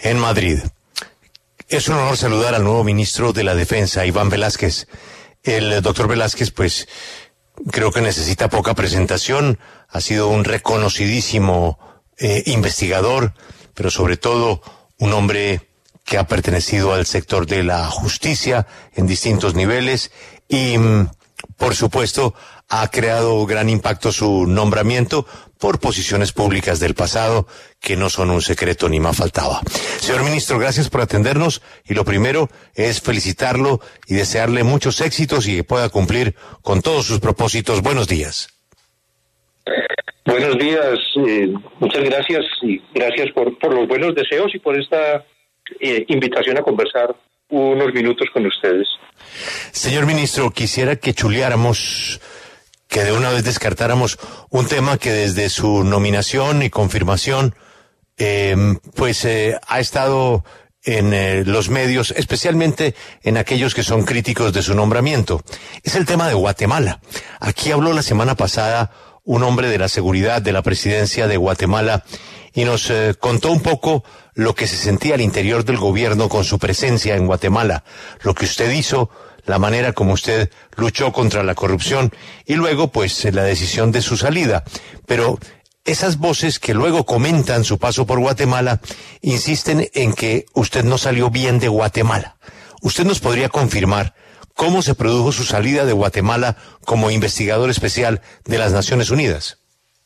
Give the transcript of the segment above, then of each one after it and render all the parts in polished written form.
en Madrid. Es un honor saludar al nuevo ministro de la Defensa, Iván Velásquez. El doctor Velásquez, pues, creo que necesita poca presentación. Ha sido un reconocidísimo investigador, pero sobre todo un hombre que ha pertenecido al sector de la justicia en distintos niveles y, por supuesto, ha creado gran impacto su nombramiento por posiciones públicas del pasado que no son un secreto ni más faltaba. Señor ministro, gracias por atendernos y lo primero es felicitarlo y desearle muchos éxitos y que pueda cumplir con todos sus propósitos. Buenos días. Buenos días, muchas gracias y gracias por los buenos deseos y por esta invitación a conversar unos minutos con ustedes. Señor ministro, quisiera que chuleáramos, que de una vez descartáramos un tema que desde su nominación y confirmación ha estado en los medios, especialmente en aquellos que son críticos de su nombramiento. Es el tema de Guatemala. Aquí habló la semana pasada un hombre de la seguridad de la presidencia de Guatemala y nos contó un poco lo que se sentía al interior del gobierno con su presencia en Guatemala, lo que usted hizo, la manera como usted luchó contra la corrupción y luego, pues, la decisión de su salida. Pero esas voces que luego comentan su paso por Guatemala insisten en que usted no salió bien de Guatemala. ¿Usted nos podría confirmar cómo se produjo su salida de Guatemala como investigador especial de las Naciones Unidas?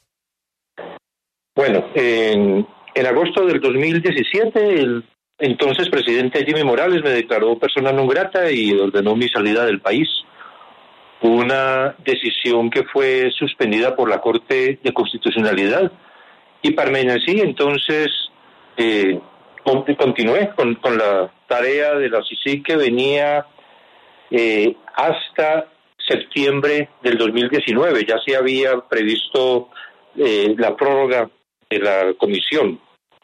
Bueno, en agosto del 2017, el entonces presidente Jimmy Morales me declaró persona non grata y ordenó mi salida del país. Una decisión que fue suspendida por la Corte de Constitucionalidad y permanecí entonces, continué con la tarea de la CICIG que venía hasta septiembre del 2019. Ya se había previsto la prórroga de la comisión.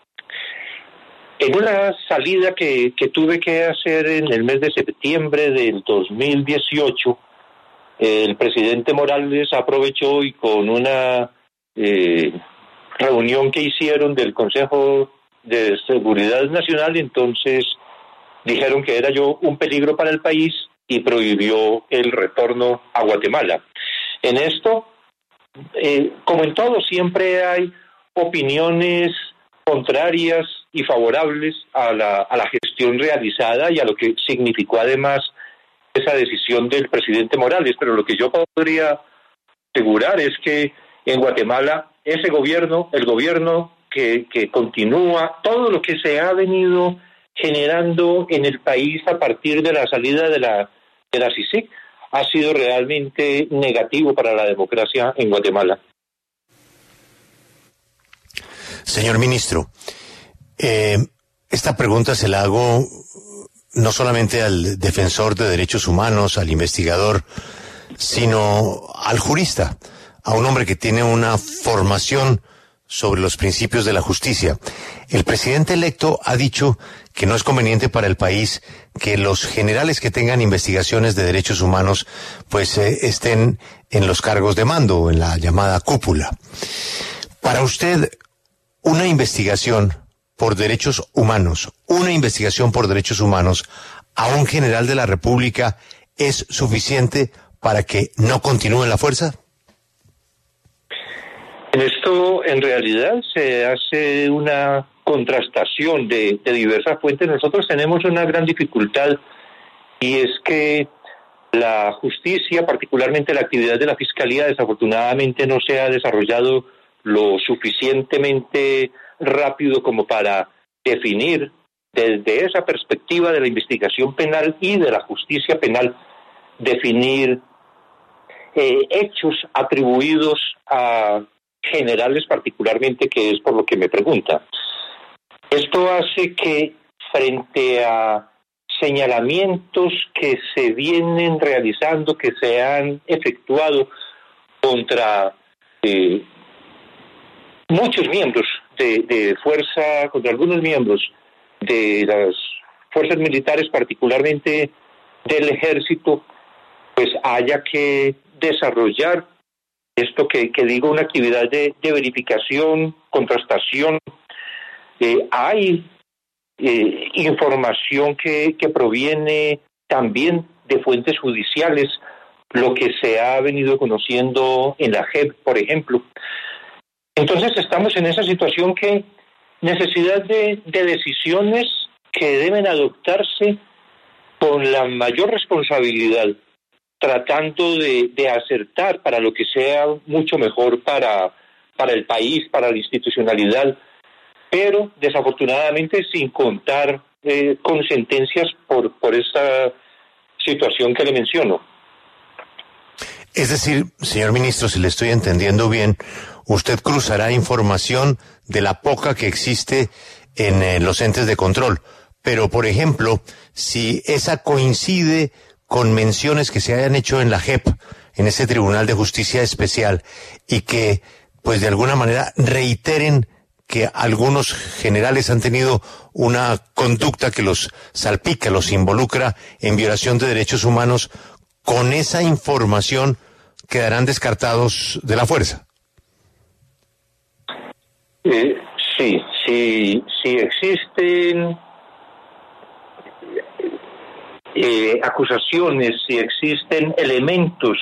En una salida que tuve que hacer en el mes de septiembre del 2018, el presidente Morales aprovechó y con una reunión que hicieron del Consejo de Seguridad Nacional, entonces dijeron que era yo un peligro para el país y prohibió el retorno a Guatemala. En esto, como en todo, siempre hay opiniones contrarias y favorables a la gestión realizada y a lo que significó además esa decisión del presidente Morales, pero lo que yo podría asegurar es que en Guatemala ese gobierno, el gobierno que continúa, todo lo que se ha venido generando en el país a partir de la salida de la CICIG ha sido realmente negativo para la democracia en Guatemala. Señor ministro, esta pregunta se la hago no solamente al defensor de derechos humanos, al investigador, sino al jurista, a un hombre que tiene una formación sobre los principios de la justicia. El presidente electo ha dicho que no es conveniente para el país que los generales que tengan investigaciones de derechos humanos pues estén en los cargos de mando, en la llamada cúpula. Para usted, una investigación por derechos humanos a un general de la República es suficiente para que no continúe en la fuerza? En esto, en realidad, se hace una contrastación de diversas fuentes. Nosotros tenemos una gran dificultad y es que la justicia, particularmente la actividad de la Fiscalía, desafortunadamente no se ha desarrollado lo suficientemente rápido como para definir desde esa perspectiva de la investigación penal y de la justicia penal, definir hechos atribuidos a generales particularmente, que es por lo que me pregunta. Esto hace que frente a señalamientos que se vienen realizando, que se han efectuado contra muchos miembros de fuerza, contra algunos miembros de las fuerzas militares, particularmente del ejército, pues haya que desarrollar esto que digo, una actividad de verificación, contrastación. Hay información que proviene también de fuentes judiciales, lo que se ha venido conociendo en la JEP, por ejemplo. Entonces estamos en esa situación que necesidad de decisiones que deben adoptarse con la mayor responsabilidad, tratando de acertar para lo que sea mucho mejor para el país, para la institucionalidad, pero desafortunadamente sin contar con sentencias por esta situación que le menciono. Es decir, señor ministro, si le estoy entendiendo bien, usted cruzará información de la poca que existe en los entes de control. Pero, por ejemplo, si esa coincide con menciones que se hayan hecho en la JEP, en ese Tribunal de Justicia Especial, y que, pues de alguna manera, reiteren que algunos generales han tenido una conducta que los salpica, los involucra en violación de derechos humanos, con esa información quedarán descartados de la fuerza. Sí existen acusaciones, si existen elementos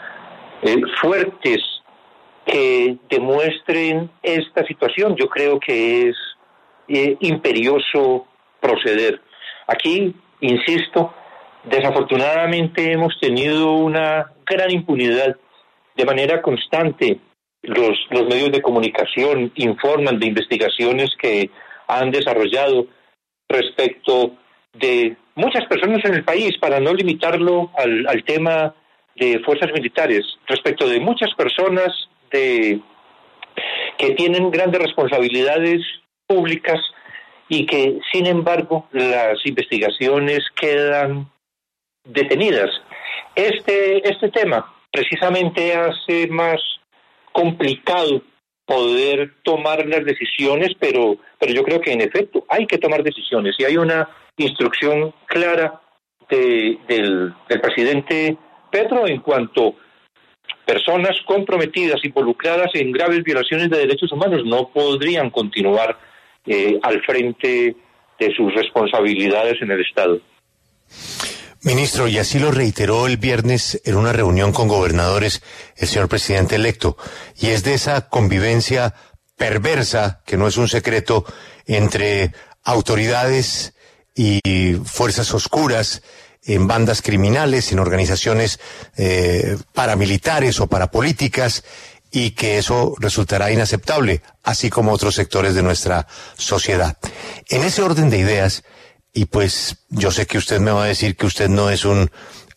fuertes que demuestren esta situación, yo creo que es imperioso proceder. Aquí, insisto, desafortunadamente hemos tenido una gran impunidad. De manera constante, los medios de comunicación informan de investigaciones que han desarrollado respecto de muchas personas en el país, para no limitarlo al tema de fuerzas militares, respecto de muchas personas que tienen grandes responsabilidades públicas y que, sin embargo, las investigaciones quedan detenidas. Este tema precisamente hace más complicado poder tomar las decisiones, pero yo creo que en efecto hay que tomar decisiones y hay una instrucción clara del presidente Petro en cuanto personas comprometidas, involucradas en graves violaciones de derechos humanos no podrían continuar al frente de sus responsabilidades en el Estado. Ministro, y así lo reiteró el viernes en una reunión con gobernadores el señor presidente electo, y es de esa convivencia perversa, que no es un secreto, entre autoridades y fuerzas oscuras, en bandas criminales, en organizaciones paramilitares o parapolíticas, y que eso resultará inaceptable, así como otros sectores de nuestra sociedad. En ese orden de ideas, y pues yo sé que usted me va a decir que usted no es un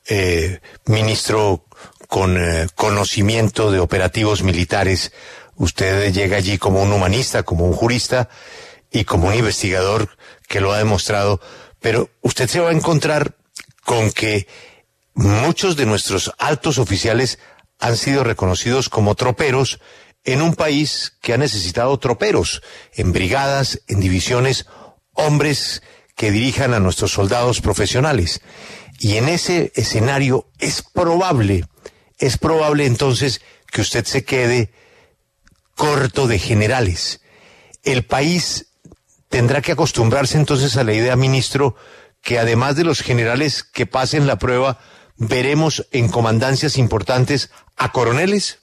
ministro con conocimiento de operativos militares, usted llega allí como un humanista, como un jurista y como un investigador que lo ha demostrado, pero usted se va a encontrar con que muchos de nuestros altos oficiales han sido reconocidos como troperos en un país que ha necesitado troperos, en brigadas, en divisiones, hombres que dirijan a nuestros soldados profesionales. Y en ese escenario es probable entonces que usted se quede corto de generales. El país tendrá que acostumbrarse entonces a la idea, ministro, que además de los generales que pasen la prueba, veremos en comandancias importantes a coroneles.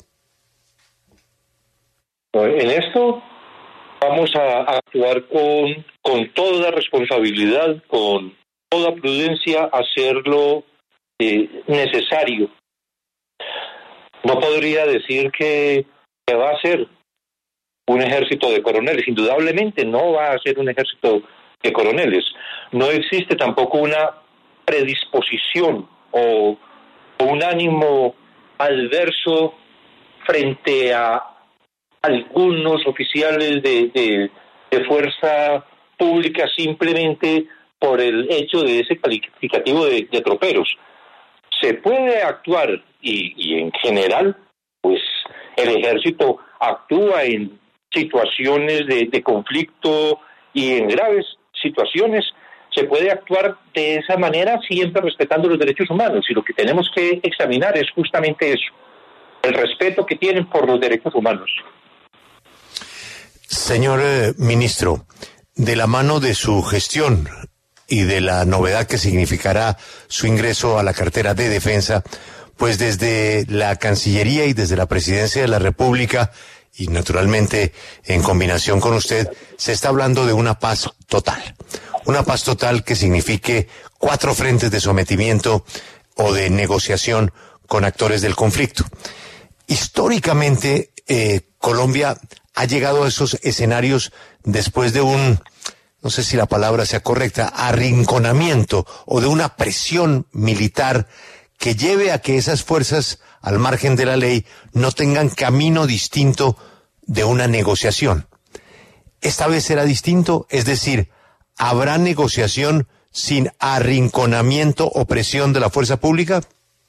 En esto vamos a actuar con toda responsabilidad, con toda prudencia, hacerlo necesario. No podría decir que va a ser un ejército de coroneles. Indudablemente no va a ser un ejército de coroneles. No existe tampoco una predisposición o un ánimo adverso frente a algunos oficiales de fuerza pública simplemente por el hecho de ese calificativo de troperos. Se puede actuar y en general, pues el ejército actúa en situaciones de conflicto y en graves situaciones. Se puede actuar de esa manera siempre respetando los derechos humanos, y lo que tenemos que examinar es justamente eso, el respeto que tienen por los derechos humanos. Señor ministro, de la mano de su gestión y de la novedad que significará su ingreso a la cartera de defensa, pues desde la Cancillería y desde la Presidencia de la República, y naturalmente en combinación con usted, se está hablando de una paz total. Una paz total que signifique 4 frentes de sometimiento o de negociación con actores del conflicto. Históricamente, Colombia ha llegado a esos escenarios después de un, no sé si la palabra sea correcta, arrinconamiento o de una presión militar que lleve a que esas fuerzas, al margen de la ley, no tengan camino distinto de una negociación. Esta vez será distinto, es decir, ¿habrá negociación sin arrinconamiento o presión de la fuerza pública?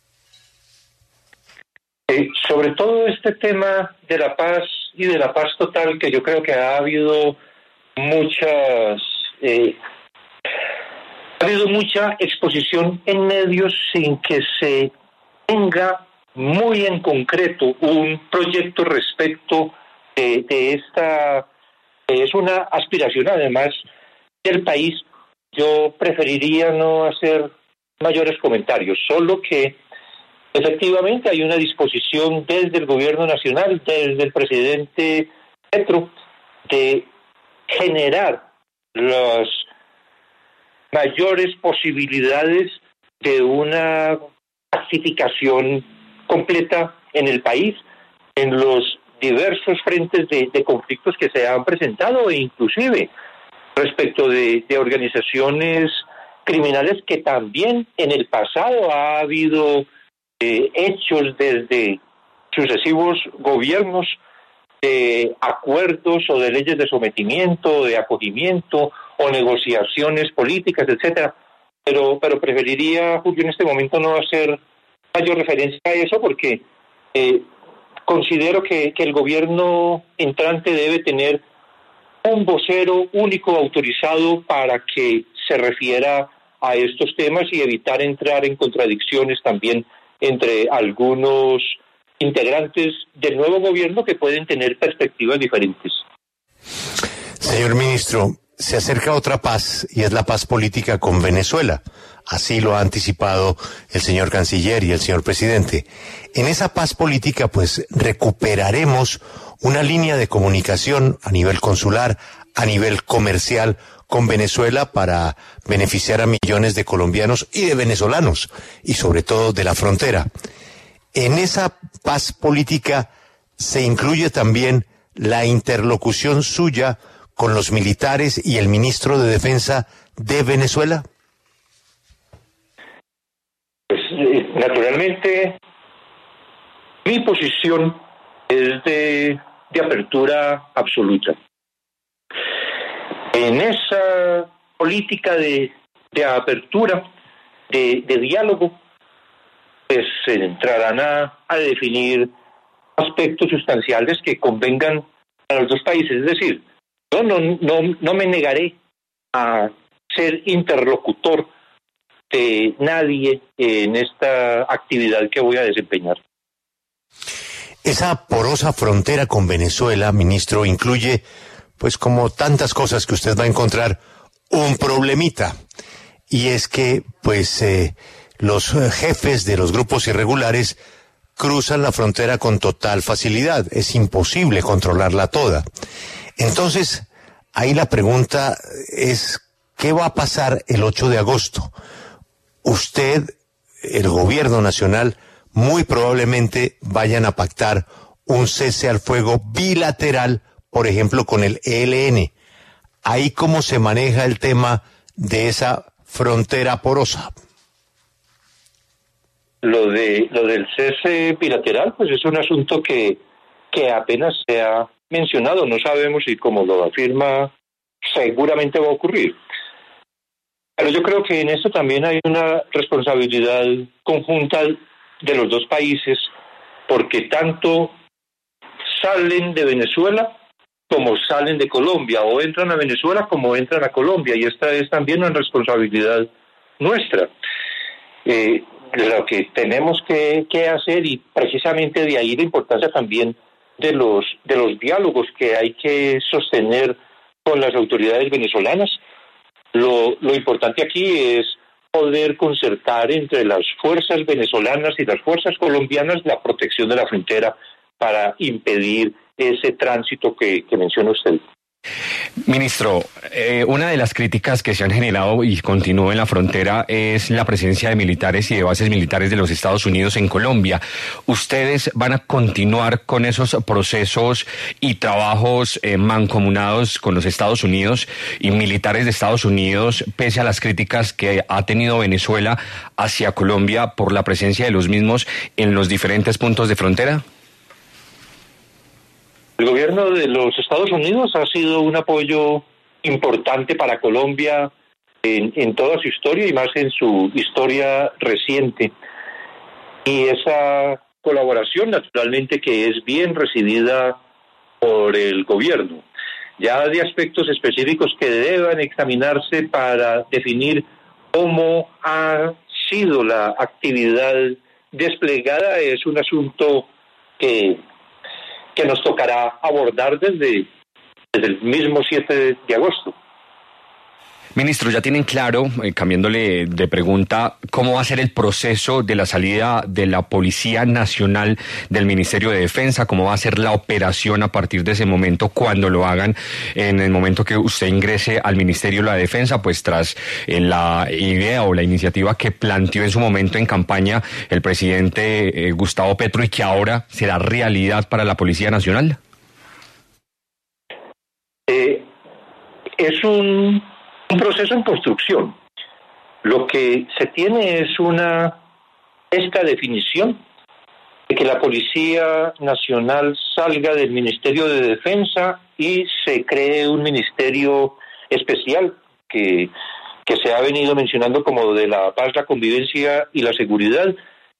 Sobre todo este tema de la paz y de la paz total, que yo creo que ha habido mucha exposición en medios sin que se tenga muy en concreto un proyecto respecto de esta, es una aspiración además del país. Yo preferiría no hacer mayores comentarios, solo que efectivamente hay una disposición desde el gobierno nacional, desde el presidente Petro, de generar las mayores posibilidades de una pacificación completa en el país, en los diversos frentes de conflictos que se han presentado, e inclusive respecto de organizaciones criminales que también en el pasado ha habido hechos desde sucesivos gobiernos de acuerdos o de leyes de sometimiento, de acogimiento o negociaciones políticas, etcétera. Pero preferiría, Julio, en este momento no hacer mayor referencia a eso porque considero que el gobierno entrante debe tener un vocero único autorizado para que se refiera a estos temas y evitar entrar en contradicciones también entre algunos integrantes del nuevo gobierno que pueden tener perspectivas diferentes. Señor ministro, se acerca otra paz y es la paz política con Venezuela. Así lo ha anticipado el señor canciller y el señor presidente. En esa paz política, pues, recuperaremos una línea de comunicación a nivel consular, a nivel comercial con Venezuela para beneficiar a millones de colombianos y de venezolanos, y sobre todo de la frontera. En esa paz política se incluye también la interlocución suya con los militares y el ministro de Defensa de Venezuela. Pues naturalmente mi posición es de apertura absoluta. En esa política de apertura, de diálogo, pues se entrarán a definir aspectos sustanciales que convengan a los dos países. Es decir, yo no me negaré a ser interlocutor de nadie en esta actividad que voy a desempeñar. Esa porosa frontera con Venezuela, ministro, incluye, pues como tantas cosas que usted va a encontrar, un problemita. Y es que, pues, los jefes de los grupos irregulares cruzan la frontera con total facilidad. Es imposible controlarla toda. Entonces, ahí la pregunta es, ¿qué va a pasar el 8 de agosto? Usted, el gobierno nacional, muy probablemente vayan a pactar un cese al fuego bilateral, por ejemplo, con el ELN. ¿Ahí cómo se maneja el tema de esa frontera porosa? Lo del cese bilateral, pues es un asunto que apenas se ha mencionado. No sabemos si, como lo afirma, seguramente va a ocurrir. Pero yo creo que en esto también hay una responsabilidad conjunta de los dos países, porque tanto salen de Venezuela como salen de Colombia, o entran a Venezuela como entran a Colombia, y esta es también una responsabilidad nuestra. Lo que tenemos que hacer, y precisamente de ahí la importancia también de los diálogos que hay que sostener con las autoridades venezolanas. Lo importante aquí es poder concertar entre las fuerzas venezolanas y las fuerzas colombianas la protección de la frontera para impedir ese tránsito que menciona usted. Ministro, una de las críticas que se han generado y continúa en la frontera es la presencia de militares y de bases militares de los Estados Unidos en Colombia. ¿Ustedes van a continuar con esos procesos y trabajos mancomunados con los Estados Unidos y militares de Estados Unidos, pese a las críticas que ha tenido Venezuela hacia Colombia por la presencia de los mismos en los diferentes puntos de frontera? El gobierno de los Estados Unidos ha sido un apoyo importante para Colombia en toda su historia y más en su historia reciente. Y esa colaboración, naturalmente, que es bien recibida por el gobierno. Ya de aspectos específicos que deban examinarse para definir cómo ha sido la actividad desplegada es un asunto que nos tocará abordar desde el mismo 7 de agosto. Ministro, ya tienen claro, cambiándole de pregunta, cómo va a ser el proceso de la salida de la Policía Nacional del Ministerio de Defensa, cómo va a ser la operación a partir de ese momento, cuando lo hagan, en el momento que usted ingrese al Ministerio de la Defensa, pues tras la idea o la iniciativa que planteó en su momento en campaña el presidente Gustavo Petro y que ahora será realidad para la Policía Nacional. Es un proceso en construcción. Lo que se tiene es esta definición de que la Policía Nacional salga del Ministerio de Defensa y se cree un ministerio especial que se ha venido mencionando como de la paz, la convivencia y la seguridad,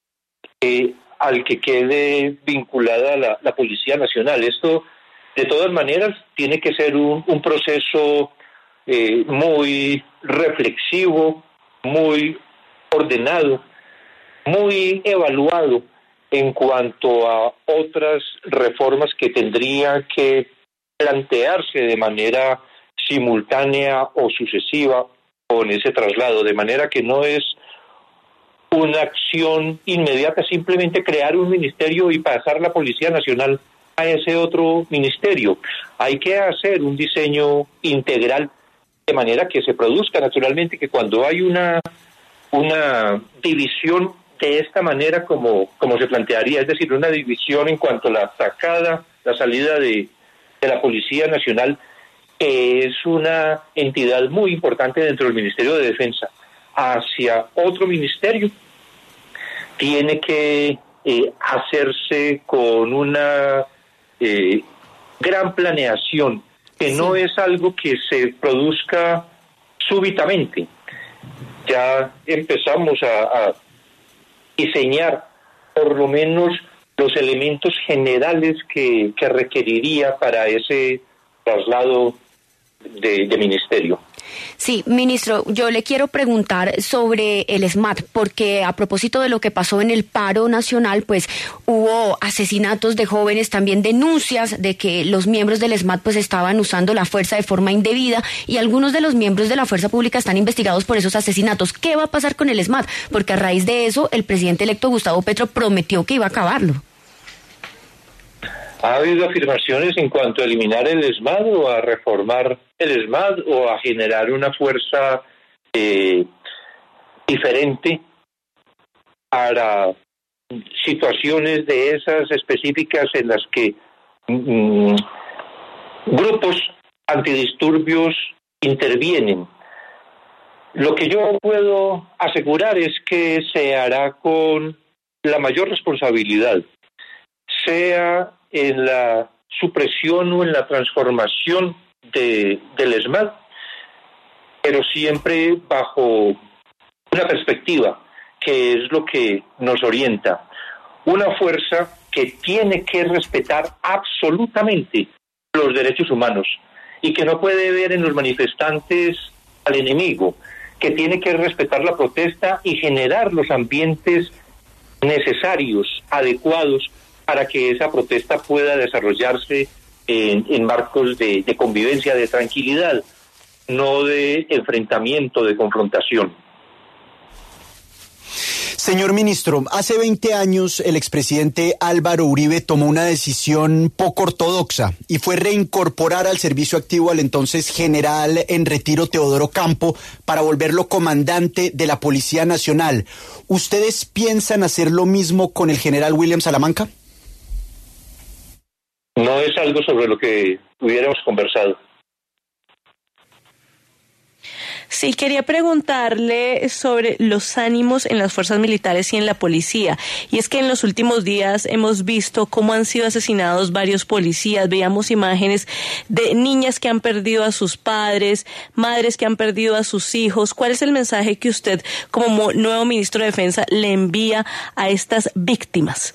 al que quede vinculada la Policía Nacional. Esto, de todas maneras, tiene que ser un proceso muy reflexivo, muy ordenado, muy evaluado en cuanto a otras reformas que tendrían que plantearse de manera simultánea o sucesiva con ese traslado, de manera que no es una acción inmediata, simplemente crear un ministerio y pasar la Policía Nacional a ese otro ministerio. Hay que hacer un diseño integral de manera que se produzca naturalmente que cuando hay una división de esta manera como se plantearía, es decir, una división en cuanto a la salida de la Policía Nacional, que es una entidad muy importante dentro del Ministerio de Defensa, hacia otro ministerio, tiene que hacerse con una gran planeación, que no es algo que se produzca súbitamente. Ya empezamos a diseñar por lo menos los elementos generales que requeriría para ese traslado de ministerio. Sí, ministro, yo le quiero preguntar sobre el SMAT, porque a propósito de lo que pasó en el paro nacional, pues hubo asesinatos de jóvenes, también denuncias de que los miembros del SMAT pues estaban usando la fuerza de forma indebida y algunos de los miembros de la fuerza pública están investigados por esos asesinatos. ¿Qué va a pasar con el SMAT? Porque a raíz de eso el presidente electo Gustavo Petro prometió que iba a acabarlo. ¿Ha habido afirmaciones en cuanto a eliminar el SMAT o a reformar el SMAT o a generar una fuerza diferente para situaciones de esas específicas en las que grupos antidisturbios intervienen? Lo que yo puedo asegurar es que se hará con la mayor responsabilidad, sea en la supresión o en la transformación del SMAT, pero siempre bajo una perspectiva que es lo que nos orienta. Una fuerza que tiene que respetar absolutamente los derechos humanos y que no puede ver en los manifestantes al enemigo, que tiene que respetar la protesta y generar los ambientes necesarios, adecuados, para que esa protesta pueda desarrollarse en marcos de convivencia, de tranquilidad, no de enfrentamiento, de confrontación. Señor ministro, hace 20 años el expresidente Álvaro Uribe tomó una decisión poco ortodoxa y fue reincorporar al servicio activo al entonces general en retiro Teodoro Campo para volverlo comandante de la Policía Nacional. ¿Ustedes piensan hacer lo mismo con el general William Salamanca? No es algo sobre lo que hubiéramos conversado. Sí, quería preguntarle sobre los ánimos en las fuerzas militares y en la policía. Y es que en los últimos días hemos visto cómo han sido asesinados varios policías. Veíamos imágenes de niñas que han perdido a sus padres, madres que han perdido a sus hijos. ¿Cuál es el mensaje que usted, como nuevo ministro de Defensa, le envía a estas víctimas?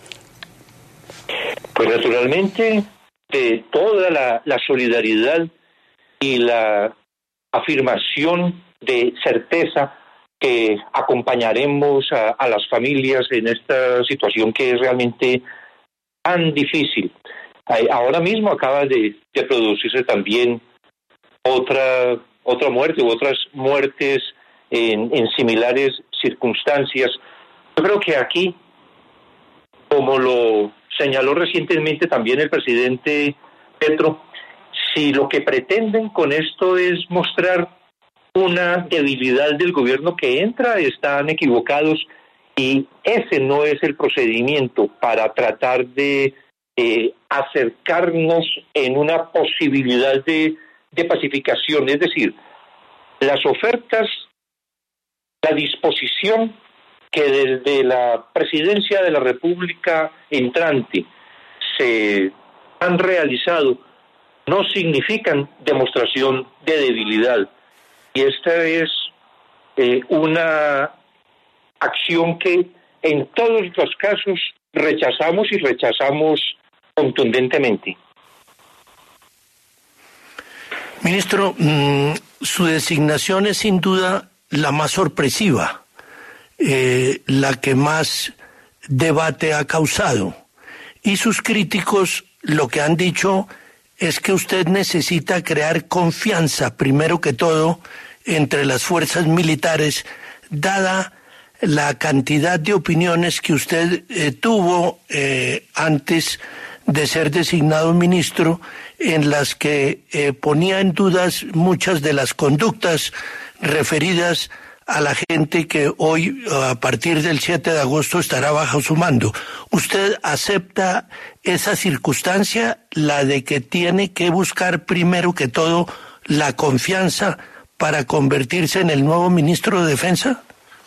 Pues naturalmente, de toda la solidaridad y la afirmación de certeza que acompañaremos a las familias en esta situación que es realmente tan difícil. Ahora mismo acaba de producirse también otra muerte u otras muertes en similares circunstancias. Yo creo que aquí, como lo señaló recientemente también el presidente Petro, si lo que pretenden con esto es mostrar una debilidad del gobierno que entra, están equivocados y ese no es el procedimiento para tratar de acercarnos en una posibilidad de pacificación. Es decir, las ofertas, la disposición que desde la presidencia de la República entrante se han realizado no significan demostración de debilidad. Y esta es una acción que en todos los casos rechazamos y rechazamos contundentemente. Ministro, su designación es sin duda la más sorpresiva, la que más debate ha causado. Y sus críticos lo que han dicho es que usted necesita crear confianza, primero que todo, entre las fuerzas militares, dada la cantidad de opiniones que usted tuvo antes de ser designado ministro, en las que ponía en dudas muchas de las conductas referidas a la gente que hoy, a partir del 7 de agosto, estará bajo su mando. ¿Usted acepta esa circunstancia, la de que tiene que buscar primero que todo la confianza para convertirse en el nuevo ministro de Defensa?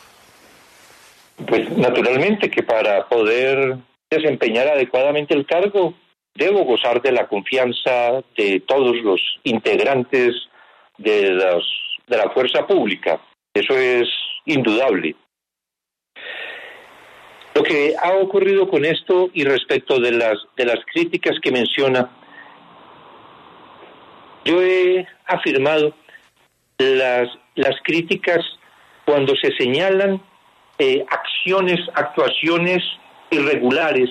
Pues naturalmente que para poder desempeñar adecuadamente el cargo, debo gozar de la confianza de todos los integrantes de la fuerza pública. Eso es indudable. Lo que ha ocurrido con esto y respecto de las críticas que menciona, yo he afirmado las críticas cuando se señalan actuaciones irregulares.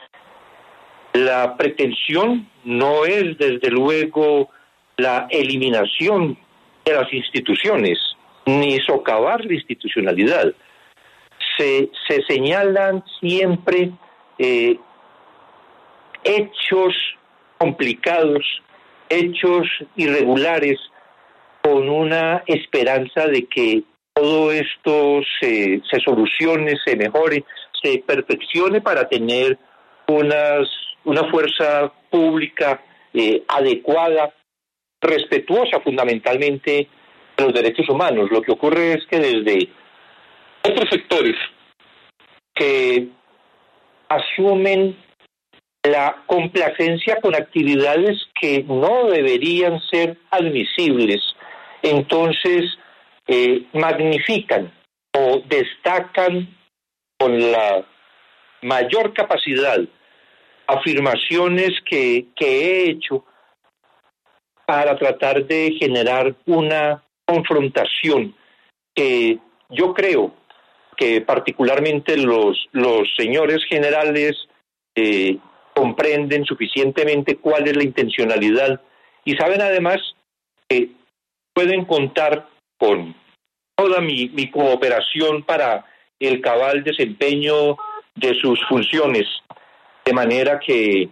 La pretensión no es, desde luego, la eliminación de las instituciones, ni socavar la institucionalidad. Se señalan siempre hechos complicados, hechos irregulares, con una esperanza de que todo esto se solucione, se mejore, se perfeccione para tener una fuerza pública adecuada, respetuosa fundamentalmente de los derechos humanos. Lo que ocurre es que desde otros sectores que asumen la complacencia con actividades que no deberían ser admisibles, entonces magnifican o destacan con la mayor capacidad afirmaciones que he hecho para tratar de generar una confrontación que yo creo que particularmente los señores generales comprenden suficientemente cuál es la intencionalidad y saben además que pueden contar con toda mi cooperación para el cabal desempeño de sus funciones, de manera que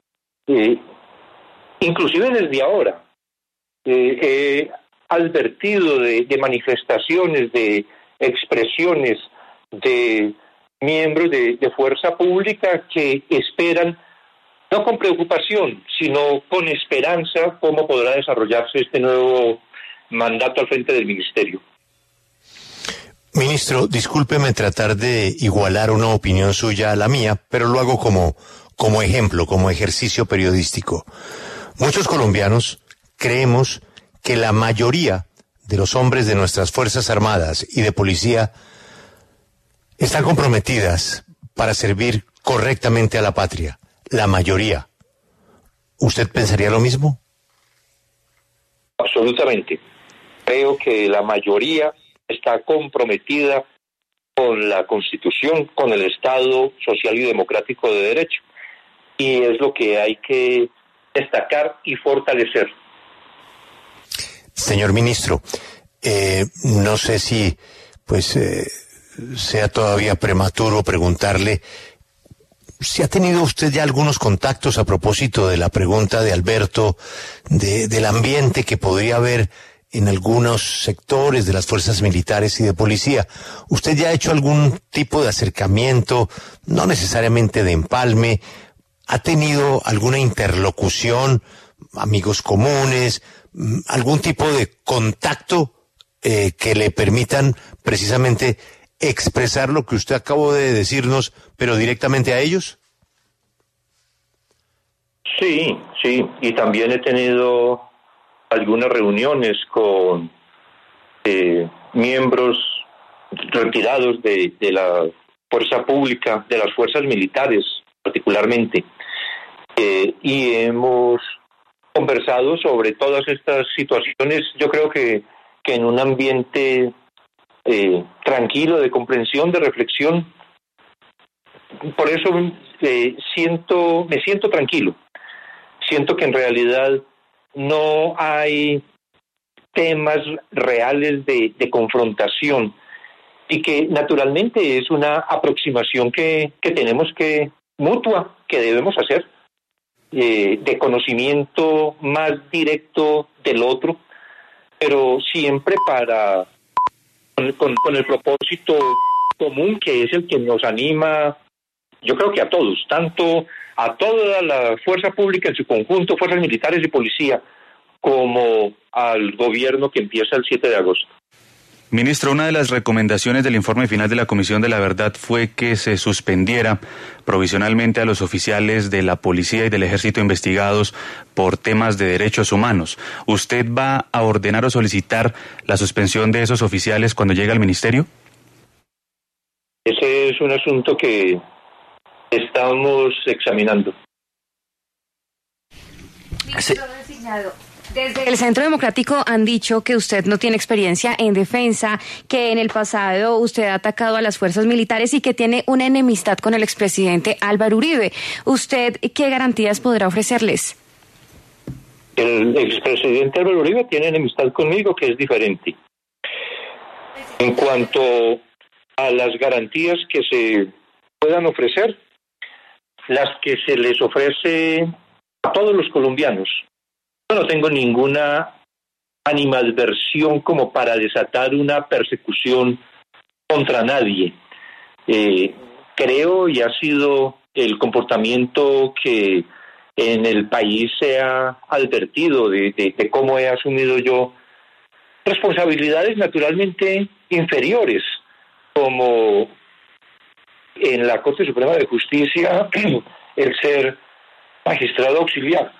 inclusive desde ahora he advertido de manifestaciones, de expresiones de miembros de fuerza pública que esperan, no con preocupación, sino con esperanza, cómo podrá desarrollarse este nuevo mandato al frente del ministerio. Ministro, discúlpeme tratar de igualar una opinión suya a la mía, pero lo hago como ejemplo, como ejercicio periodístico. Muchos colombianos creemos que la mayoría de los hombres de nuestras Fuerzas Armadas y de policía están comprometidas para servir correctamente a la patria. La mayoría. ¿Usted pensaría lo mismo? Absolutamente. Creo que la mayoría está comprometida con la Constitución, con el Estado social y democrático de derecho. Y es lo que hay que destacar y fortalecer. Señor ministro, no sé si sea todavía prematuro preguntarle si ha tenido usted ya algunos contactos a propósito de la pregunta de Alberto, del ambiente que podría haber en algunos sectores de las fuerzas militares y de policía. ¿Usted ya ha hecho algún tipo de acercamiento, no necesariamente de empalme? ¿Ha tenido alguna interlocución, amigos comunes, algún tipo de contacto que le permitan precisamente expresar lo que usted acabó de decirnos, pero directamente a ellos? Sí, y también he tenido algunas reuniones con miembros retirados de la fuerza pública, de las fuerzas militares particularmente, y hemos conversado sobre todas estas situaciones, yo creo que en un ambiente tranquilo, de comprensión, de reflexión. Por eso me siento tranquilo. Siento que en realidad no hay temas reales de confrontación y que naturalmente es una aproximación que tenemos que mutua, que debemos hacer, de conocimiento más directo del otro, pero siempre con el propósito común, que es el que nos anima, yo creo que a todos, tanto a toda la fuerza pública en su conjunto, fuerzas militares y policía, como al gobierno que empieza el 7 de agosto. Ministro, una de las recomendaciones del informe final de la Comisión de la Verdad fue que se suspendiera provisionalmente a los oficiales de la policía y del ejército investigados por temas de derechos humanos. ¿Usted va a ordenar o solicitar la suspensión de esos oficiales cuando llegue al ministerio? Ese es un asunto que estamos examinando. Ministro designado. Desde el Centro Democrático han dicho que usted no tiene experiencia en defensa, que en el pasado usted ha atacado a las fuerzas militares y que tiene una enemistad con el expresidente Álvaro Uribe. ¿Usted qué garantías podrá ofrecerles? El expresidente Álvaro Uribe tiene enemistad conmigo, que es diferente. En cuanto a las garantías que se puedan ofrecer, las que se les ofrece a todos los colombianos. Yo no tengo ninguna animadversión como para desatar una persecución contra nadie. Creo, y ha sido el comportamiento que en el país se ha advertido de cómo he asumido yo responsabilidades naturalmente inferiores, como en la Corte Suprema de Justicia el ser magistrado auxiliar.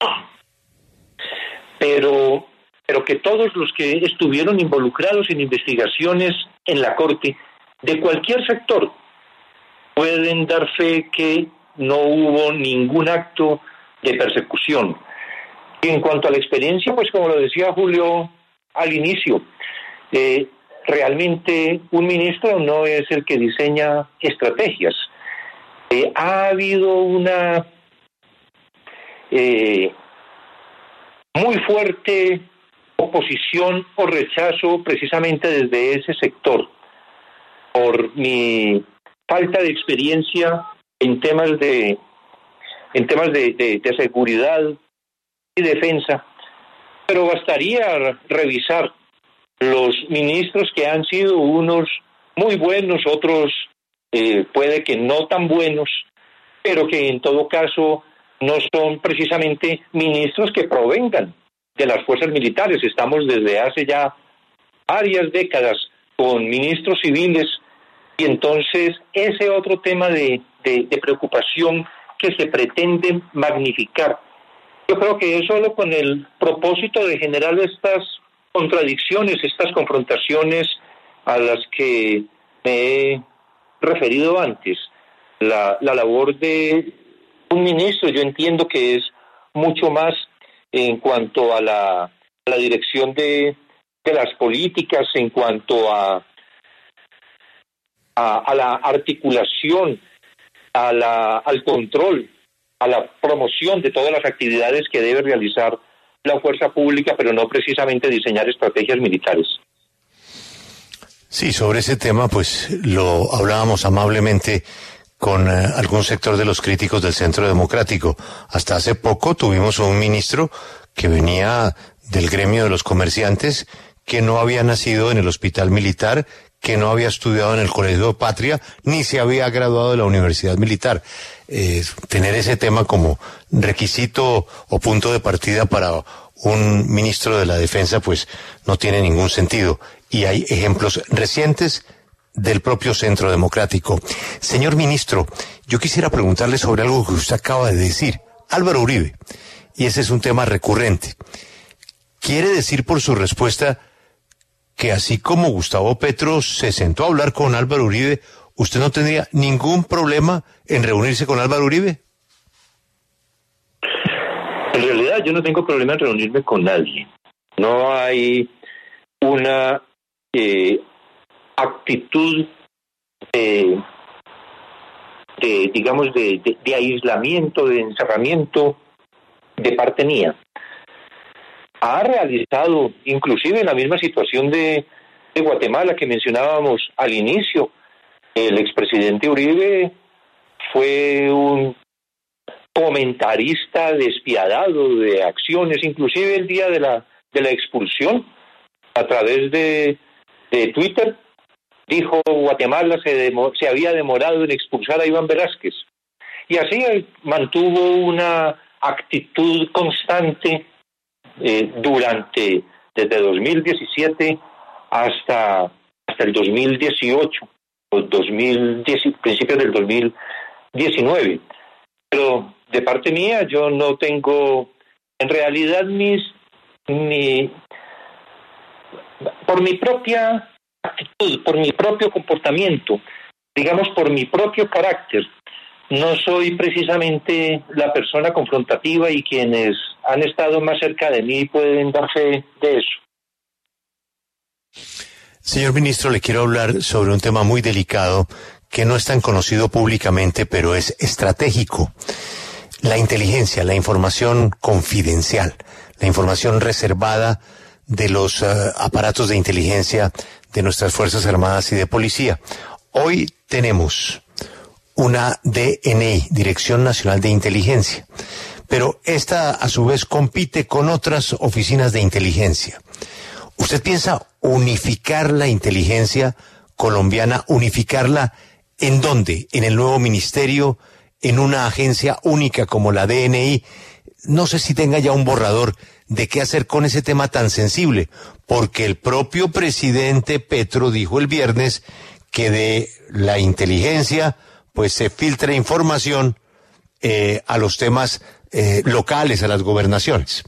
Pero que todos los que estuvieron involucrados en investigaciones en la Corte, de cualquier sector, pueden dar fe que no hubo ningún acto de persecución. Y en cuanto a la experiencia, pues como lo decía Julio al inicio, realmente un ministro no es el que diseña estrategias. Ha habido una muy fuerte oposición o rechazo precisamente desde ese sector por mi falta de experiencia en temas de seguridad y defensa, pero bastaría revisar los ministros que han sido unos muy buenos, otros puede que no tan buenos, pero que en todo caso no son precisamente ministros que provengan de las fuerzas militares. Estamos desde hace ya varias décadas con ministros civiles, y entonces ese otro tema de preocupación que se pretende magnificar, yo creo que es solo con el propósito de generar estas contradicciones, estas confrontaciones a las que me he referido antes. La labor de un ministro, yo entiendo que es mucho más en cuanto a la dirección de las políticas, en cuanto a la articulación, al control, a la promoción de todas las actividades que debe realizar la fuerza pública, pero no precisamente diseñar estrategias militares. Sí, sobre ese tema, pues lo hablábamos amablemente con algún sector de los críticos del Centro Democrático. Hasta hace poco tuvimos un ministro que venía del gremio de los comerciantes, que no había nacido en el hospital militar, que no había estudiado en el Colegio Patria, ni se había graduado de la Universidad Militar. Tener ese tema como requisito o punto de partida para un ministro de la Defensa, pues no tiene ningún sentido. Y hay ejemplos recientes del propio Centro Democrático. Señor ministro, yo quisiera preguntarle sobre algo que usted acaba de decir. Álvaro Uribe, y ese es un tema recurrente. ¿Quiere decir por su respuesta que así como Gustavo Petro se sentó a hablar con Álvaro Uribe, usted no tendría ningún problema en reunirse con Álvaro Uribe? En realidad yo no tengo problema en reunirme con nadie. No hay una actitud de aislamiento, de encerramiento de parte mía. Ha realizado, inclusive en la misma situación de Guatemala que mencionábamos al inicio, el expresidente Uribe fue un comentarista despiadado de acciones, inclusive el día de la expulsión, a través de Twitter, dijo Guatemala se había demorado en expulsar a Iván Velázquez. Y así mantuvo una actitud constante desde 2017 hasta el 2018, principios del 2019. Pero de parte mía yo no tengo, en realidad por mi propia actitud, por mi propio comportamiento, digamos por mi propio carácter, no soy precisamente la persona confrontativa, y quienes han estado más cerca de mí pueden dar fe de eso. Señor ministro, le quiero hablar sobre un tema muy delicado que no es tan conocido públicamente, pero es estratégico. La inteligencia, la información confidencial, la información reservada de los aparatos de inteligencia de nuestras Fuerzas Armadas y de Policía. Hoy tenemos una DNI, Dirección Nacional de Inteligencia, pero esta a su vez compite con otras oficinas de inteligencia. ¿Usted piensa unificar la inteligencia colombiana, unificarla en dónde? ¿En el nuevo ministerio? ¿En una agencia única como la DNI? No sé si tenga ya un borrador de qué hacer con ese tema tan sensible, porque el propio presidente Petro dijo el viernes que de la inteligencia pues se filtra información a los temas locales, a las gobernaciones.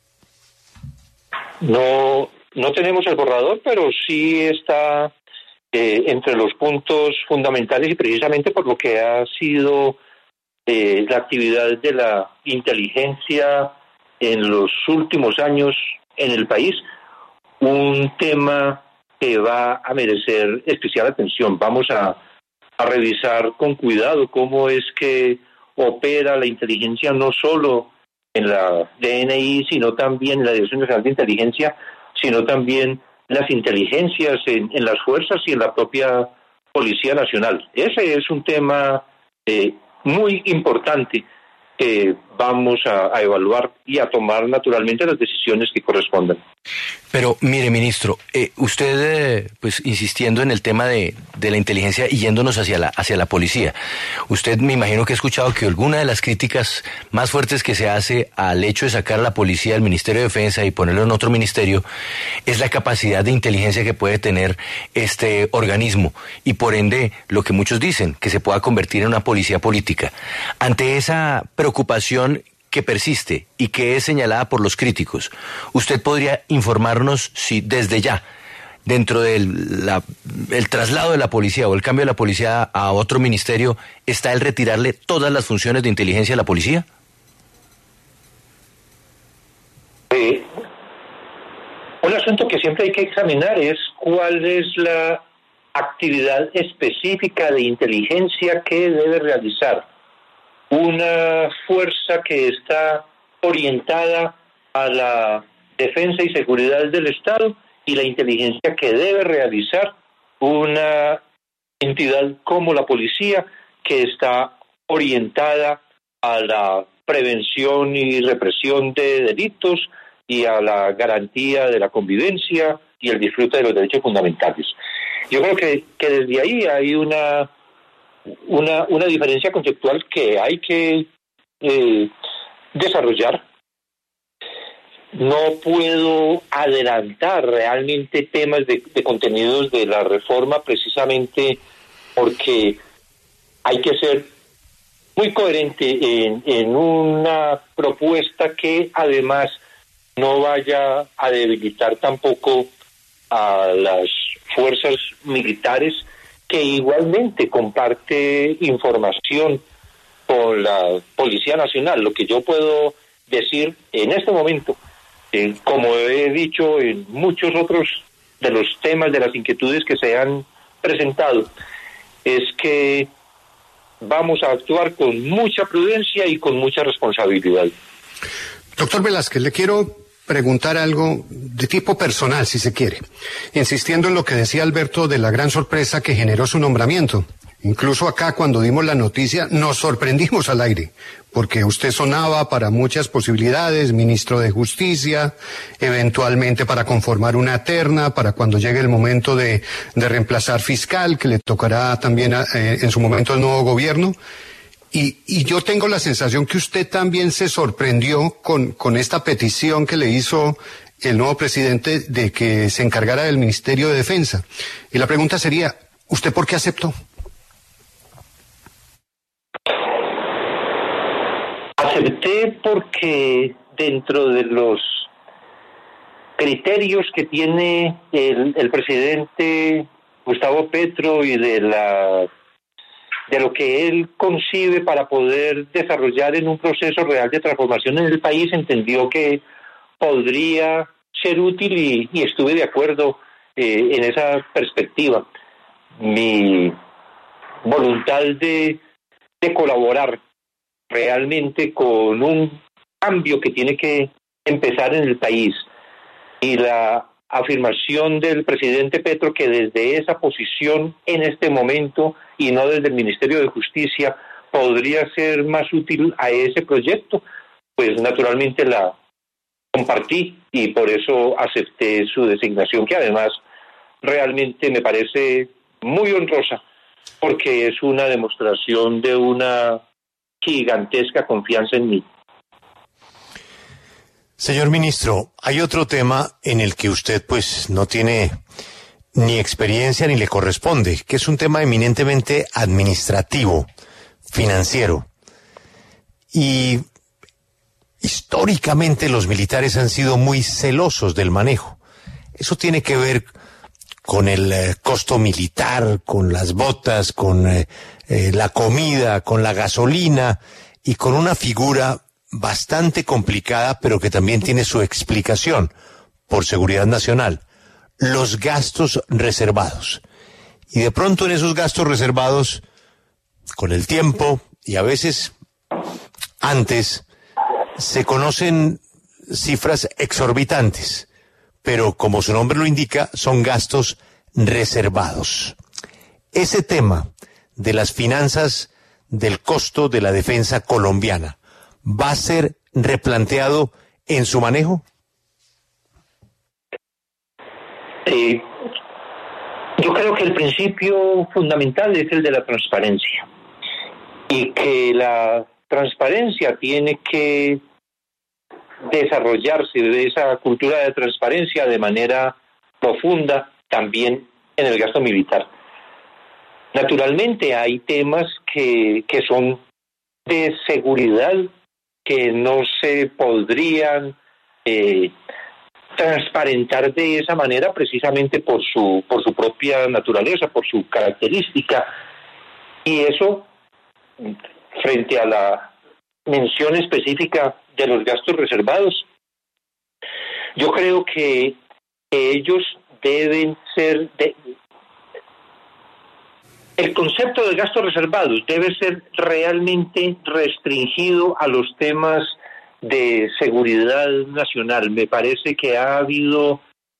No tenemos el borrador, pero sí está entre los puntos fundamentales, y precisamente por lo que ha sido la actividad de la inteligencia en los últimos años en el país, un tema que va a merecer especial atención. Vamos a revisar con cuidado cómo es que opera la inteligencia, no solo en la DNI, sino también en la Dirección Nacional de Inteligencia, sino también las inteligencias en las fuerzas y en la propia Policía Nacional. Ese es un tema muy importante que vamos a evaluar y a tomar naturalmente las decisiones que correspondan. Pero mire, ministro, usted, pues insistiendo en el tema de la inteligencia y yéndonos hacia la policía, usted me imagino que ha escuchado que alguna de las críticas más fuertes que se hace al hecho de sacar a la policía del Ministerio de Defensa y ponerlo en otro ministerio es la capacidad de inteligencia que puede tener este organismo y por ende lo que muchos dicen, que se pueda convertir en una policía política. Ante esa preocupación que persiste y que es señalada por los críticos, ¿usted podría informarnos si desde ya, dentro del el traslado de la policía o el cambio de la policía a otro ministerio, está el retirarle todas las funciones de inteligencia a la policía? Un asunto que siempre hay que examinar es cuál es la actividad específica de inteligencia que debe realizar una fuerza que está orientada a la defensa y seguridad del Estado y la inteligencia que debe realizar una entidad como la policía que está orientada a la prevención y represión de delitos y a la garantía de la convivencia y el disfrute de los derechos fundamentales. Yo creo que desde ahí hay una diferencia conceptual que hay que desarrollar. No puedo adelantar realmente temas de contenidos de la reforma precisamente porque hay que ser muy coherente en una propuesta que además no vaya a debilitar tampoco a las fuerzas militares, que igualmente comparte información con la Policía Nacional. Lo que yo puedo decir en este momento, como he dicho en muchos otros de los temas, de las inquietudes que se han presentado, es que vamos a actuar con mucha prudencia y con mucha responsabilidad. Doctor Velázquez, le quiero preguntar algo de tipo personal, si se quiere, insistiendo en lo que decía Alberto de la gran sorpresa que generó su nombramiento. Incluso acá, cuando dimos la noticia, nos sorprendimos al aire, porque usted sonaba para muchas posibilidades, ministro de Justicia, eventualmente para conformar una terna, para cuando llegue el momento de reemplazar fiscal, que le tocará también en su momento al nuevo gobierno. Y yo tengo la sensación que usted también se sorprendió con esta petición que le hizo el nuevo presidente de que se encargara del Ministerio de Defensa. Y la pregunta sería, ¿usted por qué aceptó? Acepté porque dentro de los criterios que tiene el presidente Gustavo Petro y de lo que él concibe para poder desarrollar en un proceso real de transformación en el país, entendió que podría ser útil y estuve de acuerdo en esa perspectiva. Mi voluntad de colaborar realmente con un cambio que tiene que empezar en el país y la afirmación del presidente Petro que desde esa posición en este momento y no desde el Ministerio de Justicia podría ser más útil a ese proyecto, pues naturalmente la compartí y por eso acepté su designación, que además realmente me parece muy honrosa porque es una demostración de una gigantesca confianza en mí. Señor ministro, hay otro tema en el que usted pues no tiene ni experiencia ni le corresponde, que es un tema eminentemente administrativo, financiero. Y históricamente los militares han sido muy celosos del manejo. Eso tiene que ver con el costo militar, con las botas, con la comida, con la gasolina y con una figura bastante complicada, pero que también tiene su explicación por seguridad nacional: los gastos reservados. Y de pronto en esos gastos reservados, con el tiempo y a veces antes, Se conocen cifras exorbitantes, pero como su nombre lo indica, son gastos reservados. Ese tema de las finanzas del costo de la defensa colombiana, ¿va a ser replanteado en su manejo? Yo creo que el principio fundamental es el de la transparencia, y que la transparencia tiene que desarrollarse de esa cultura de transparencia de manera profunda también en el gasto militar. Naturalmente hay temas que son de seguridad que no se podrían transparentar de esa manera precisamente por su propia naturaleza, por su característica. Y eso, frente a la mención específica de los gastos reservados, yo creo que ellos deben ser... El concepto de gastos reservados debe ser realmente restringido a los temas de seguridad nacional. Me parece que ha habido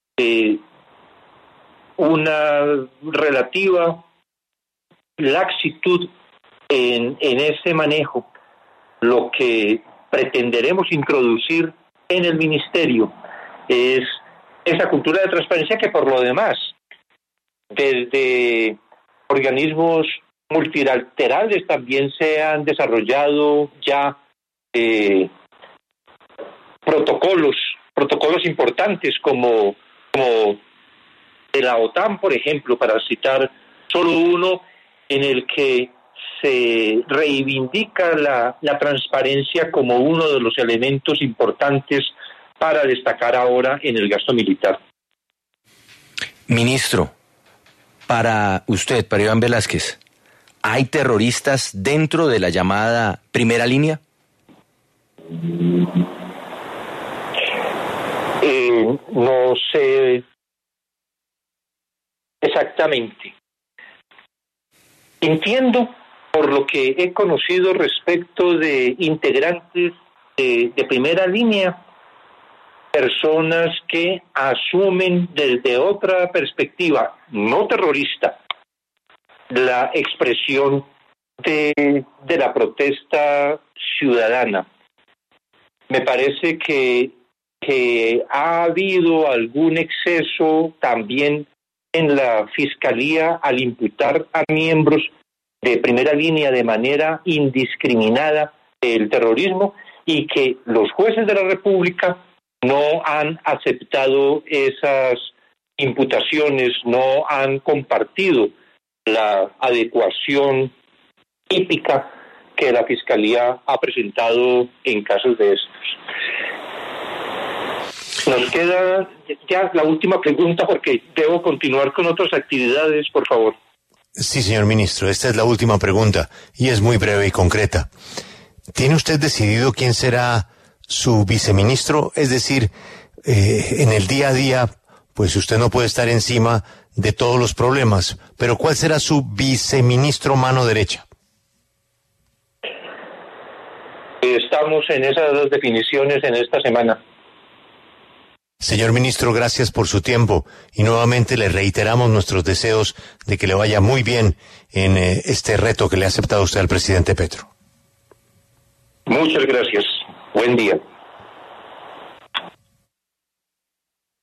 una relativa laxitud en ese manejo. Lo que pretenderemos introducir en el ministerio es esa cultura de transparencia que, por lo demás, desde organismos multilaterales también se han desarrollado ya protocolos importantes como de la OTAN, por ejemplo, para citar solo uno, en el que se reivindica la transparencia como uno de los elementos importantes para destacar ahora en el gasto militar. Ministro, para usted, para Iván Velázquez, ¿hay terroristas dentro de la llamada primera línea? No sé exactamente. Entiendo, por lo que he conocido respecto de integrantes de primera línea, personas que asumen desde otra perspectiva, no terrorista, la expresión de la protesta ciudadana. Me parece que ha habido algún exceso también en la Fiscalía al imputar a miembros de primera línea de manera indiscriminada el terrorismo, y que los jueces de la República no han aceptado esas imputaciones, no han compartido la adecuación típica que la Fiscalía ha presentado en casos de estos. Nos queda ya la última pregunta porque debo continuar con otras actividades, por favor. Sí, señor ministro, esta es la última pregunta y es muy breve y concreta. ¿Tiene usted decidido quién será su viceministro? Es decir, en el día a día, pues usted no puede estar encima de todos los problemas, pero ¿cuál será su viceministro mano derecha? Estamos en esas definiciones en esta semana. Señor ministro, gracias por su tiempo y nuevamente le reiteramos nuestros deseos de que le vaya muy bien en este reto que le ha aceptado usted al presidente Petro. Muchas gracias. Buen día.